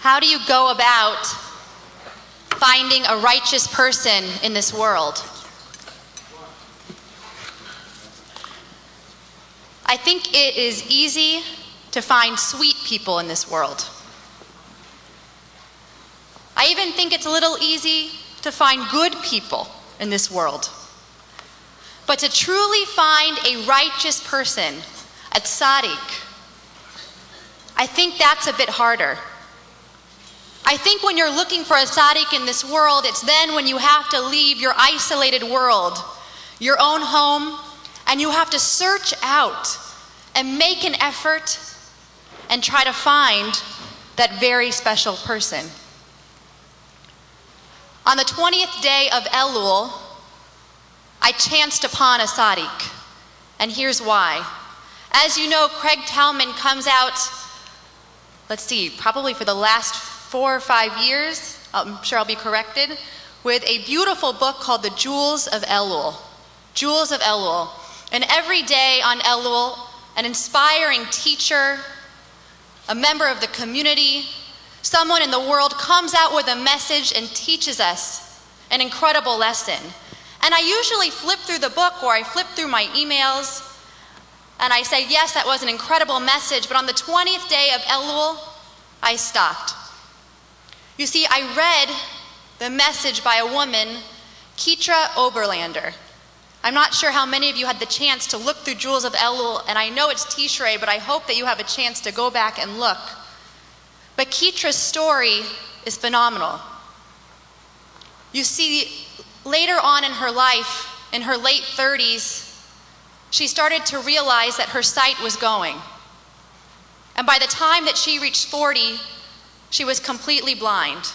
How do you go about finding a righteous person in this world? I think it is easy to find sweet people in this world. I even think it's a little easy to find good people in this world. But to truly find a righteous person, a tzaddik, I think that's a bit harder. I think when you're looking for a tzaddik in this world, it's then when you have to leave your isolated world, your own home, and you have to search out and make an effort and try to find that very special person. On the 20th day of Elul, I chanced upon a tzaddik, and here's why. As you know, Craig Talman comes out, probably for the last 4 or 5 years, I'm sure I'll be corrected, with a beautiful book called The Jewels of Elul. Jewels of Elul. And every day on Elul, an inspiring teacher, a member of the community, someone in the world comes out with a message and teaches us an incredible lesson. And I usually flip through the book or I flip through my emails and I say, yes, that was an incredible message, but on the 20th day of Elul, I stopped. You see, I read the message by a woman, Keitra Oberlander. I'm not sure how many of you had the chance to look through Jewels of Elul, and I know it's Tishrei, but I hope that you have a chance to go back and look. But Keitra's story is phenomenal. You see, later on in her life, in her late 30s, she started to realize that her sight was going. And by the time that she reached 40, she was completely blind.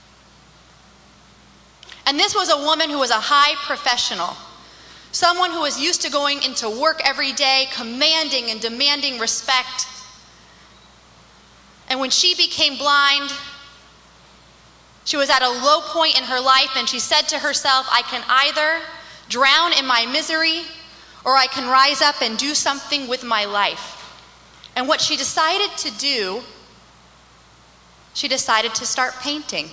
And this was a woman who was a high professional. Someone who was used to going into work every day, commanding and demanding respect. And when she became blind, she was at a low point in her life, and she said to herself, I can either drown in my misery, or I can rise up and do something with my life. And what she decided to do, she decided to start painting.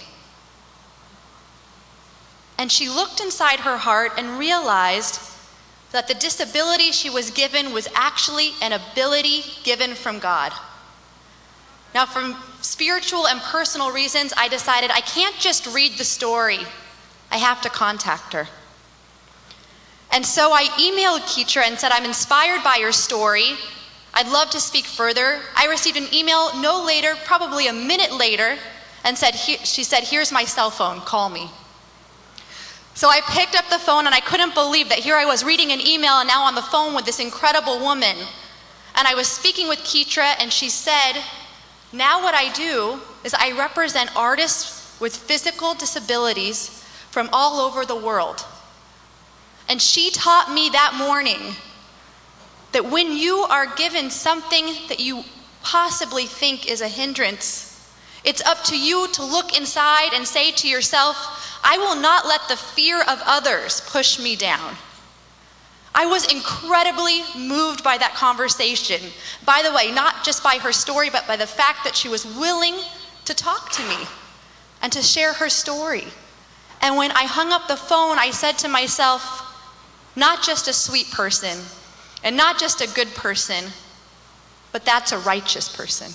And she looked inside her heart and realized that the disability she was given was actually an ability given from God. Now, from spiritual and personal reasons, I decided I can't just read the story. I have to contact her. And so I emailed Keitra and said, I'm inspired by your story. I'd love to speak further. I received an email no later, probably a minute later, and she said, here's my cell phone, call me. So I picked up the phone and I couldn't believe that here I was reading an email and now on the phone with this incredible woman. And I was speaking with Keitra and she said, now what I do is I represent artists with physical disabilities from all over the world. And she taught me that morning that when you are given something that you possibly think is a hindrance, it's up to you to look inside and say to yourself, I will not let the fear of others push me down. I was incredibly moved by that conversation. By the way, not just by her story, but by the fact that she was willing to talk to me and to share her story. And when I hung up the phone, I said to myself, not just a sweet person and not just a good person, but that's a righteous person.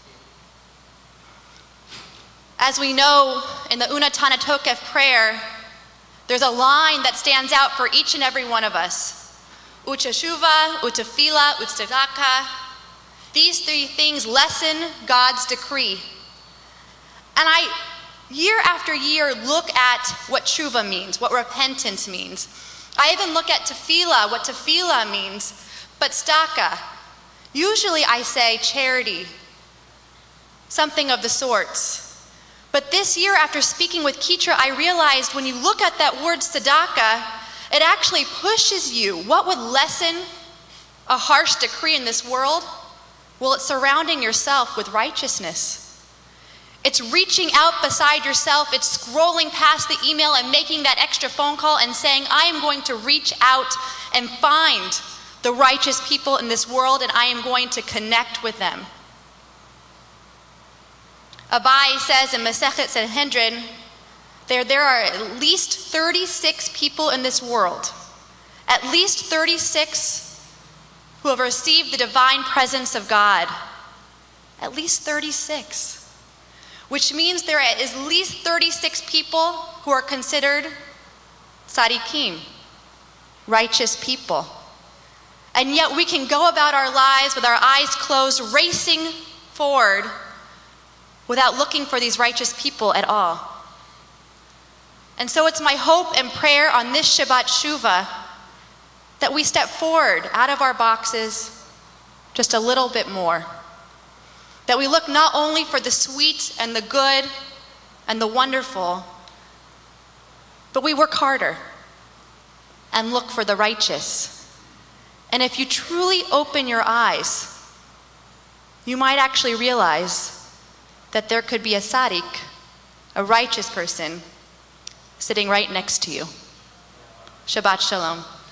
As we know in the Unatana Tokef prayer, there's a line that stands out for each and every one of us. Uteshuva, utefila, utzdaka. These 3 things lessen God's decree. And I, year after year, look at what tshuva means, what repentance means. I even look at tefillah, what tefillah means, but tzedakah. Usually I say charity, something of the sorts. But this year, after speaking with Keitra, I realized when you look at that word tzedakah, it actually pushes you. What would lessen a harsh decree in this world? Well, it's surrounding yourself with righteousness. It's reaching out beside yourself. It's scrolling past the email and making that extra phone call and saying, I am going to reach out and find the righteous people in this world, and I am going to connect with them. Abai says in Masechet Sanhedrin, there are at least 36 people in this world, at least 36 who have received the divine presence of God. At least 36. Which means there are at least 36 people who are considered tzaddikim, righteous people. And yet we can go about our lives with our eyes closed, racing forward without looking for these righteous people at all. And so it's my hope and prayer on this Shabbat Shuvah that we step forward out of our boxes just a little bit more. That we look not only for the sweet and the good and the wonderful, but we work harder and look for the righteous. And if you truly open your eyes, you might actually realize that there could be a tzaddik, a righteous person, sitting right next to you. Shabbat Shalom.